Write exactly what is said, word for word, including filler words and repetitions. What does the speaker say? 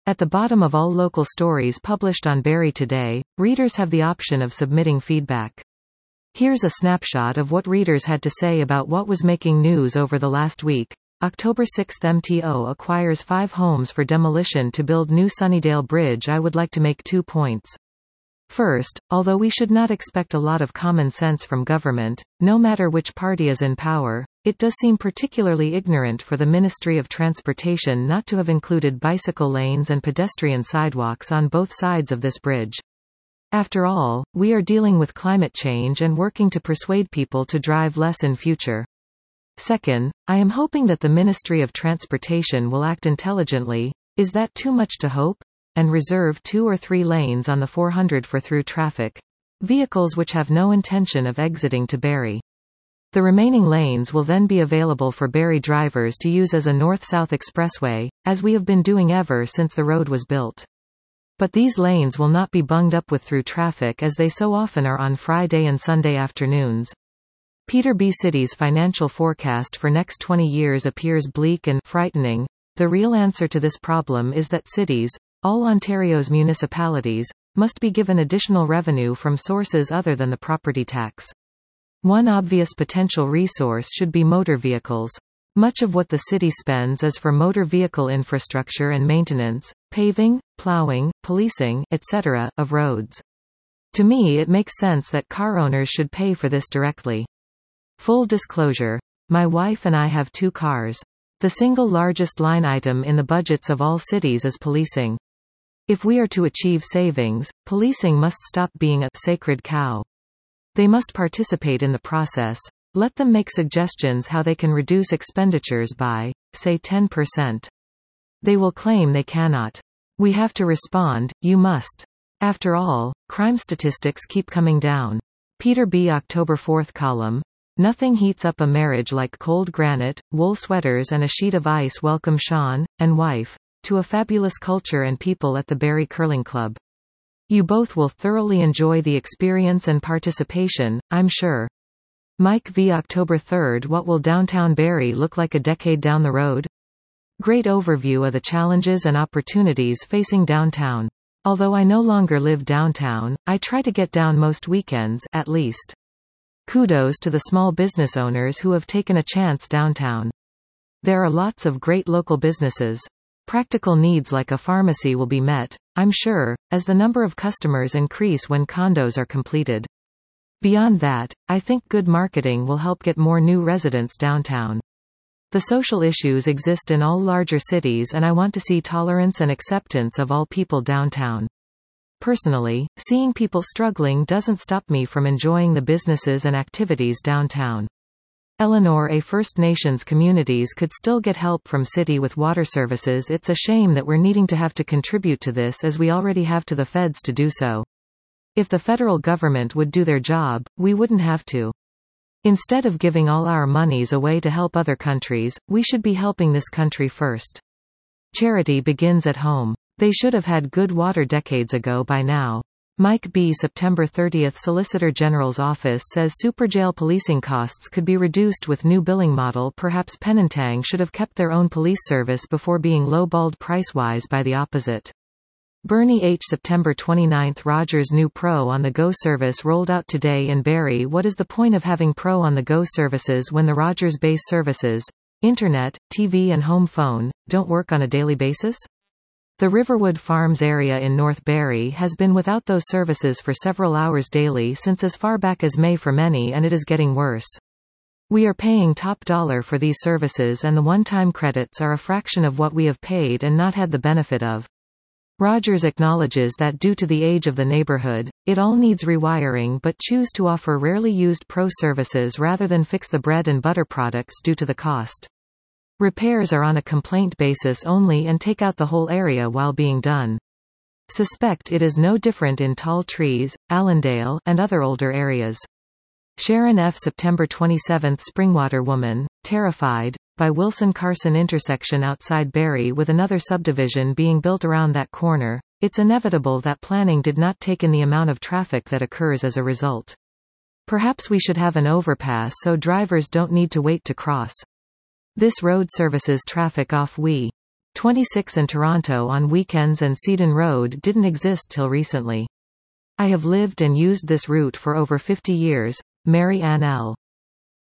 At the bottom of all local stories published on Barrie Today, readers have the option of submitting feedback. Here's a snapshot of what readers had to say about what was making news over the last week. October sixth, M T O acquires five homes for demolition to build new Sunnydale Bridge. I would like to make two points. First, although we should not expect a lot of common sense from government, no matter which party is in power, it does seem particularly ignorant for the Ministry of Transportation not to have included bicycle lanes and pedestrian sidewalks on both sides of this bridge. After all, we are dealing with climate change and working to persuade people to drive less in future. Second, I am hoping that the Ministry of Transportation will act intelligently. Is that too much to hope? And reserve two or three lanes on the four hundred for through traffic vehicles which have no intention of exiting to Barrie. The remaining lanes will then be available for Barrie drivers to use as a north-south expressway, as we have been doing ever since the road was built. But these lanes will not be bunged up with through traffic as they so often are on Friday and Sunday afternoons. Peter B. City's financial forecast for next twenty years appears bleak and frightening. The real answer to this problem is that cities, all Ontario's municipalities, must be given additional revenue from sources other than the property tax. One obvious potential resource should be motor vehicles. Much of what the city spends is for motor vehicle infrastructure and maintenance, paving, plowing, policing, et cetera, of roads. To me, it makes sense that car owners should pay for this directly. Full disclosure. My wife and I have two cars. The single largest line item in the budgets of all cities is policing. If we are to achieve savings, policing must stop being a sacred cow. They must participate in the process. Let them make suggestions how they can reduce expenditures by, say ten percent. They will claim they cannot. We have to respond, you must. After all, crime statistics keep coming down. Peter B. October fourth column. Nothing heats up a marriage like cold granite, wool sweaters and a sheet of ice. Welcome Sean, and wife, to a fabulous culture and people at the Barrie Curling Club. You both will thoroughly enjoy the experience and participation, I'm sure. Mike V. October third. What will downtown Barrie look like a decade down the road? Great overview of the challenges and opportunities facing downtown. Although I no longer live downtown, I try to get down most weekends, at least. Kudos to the small business owners who have taken a chance downtown. There are lots of great local businesses. Practical needs like a pharmacy will be met, I'm sure, as the number of customers increase when condos are completed. Beyond that, I think good marketing will help get more new residents downtown. The social issues exist in all larger cities and I want to see tolerance and acceptance of all people downtown. Personally, seeing people struggling doesn't stop me from enjoying the businesses and activities downtown. Eleanor A. First Nations communities could still get help from city with water services. It's a shame that we're needing to have to contribute to this as we already have to the feds to do so. If the federal government would do their job, we wouldn't have to. Instead of giving all our monies away to help other countries, we should be helping this country first. Charity begins at home. They should have had good water decades ago by now. Mike B. September thirtieth. Solicitor General's office says superjail policing costs could be reduced with new billing model. Perhaps Penantang should have kept their own police service before being lowballed price-wise by the opposite. Bernie H. September twenty-ninth. Rogers' new Pro on the Go service rolled out today in Barrie. What is the point of having Pro on the Go services when the Rogers base services, internet, T V and home phone, don't work on a daily basis? The Riverwood Farms area in North Barrie has been without those services for several hours daily since as far back as May for many, and it is getting worse. We are paying top dollar for these services and the one-time credits are a fraction of what we have paid and not had the benefit of. Rogers acknowledges that due to the age of the neighborhood, it all needs rewiring but choose to offer rarely used Pro services rather than fix the bread and butter products due to the cost. Repairs are on a complaint basis only and take out the whole area while being done. Suspect it is no different in Tall Trees, Allendale, and other older areas. Sharon F. September twenty-seventh. Springwater woman, terrified, by Wilson Carson intersection outside Barrie with another subdivision being built around that corner. It's inevitable that planning did not take in the amount of traffic that occurs as a result. Perhaps we should have an overpass so drivers don't need to wait to cross. This road services traffic off we. twenty-six in Toronto on weekends and Seaton Road didn't exist till recently. I have lived and used this route for over fifty years. Mary Ann L.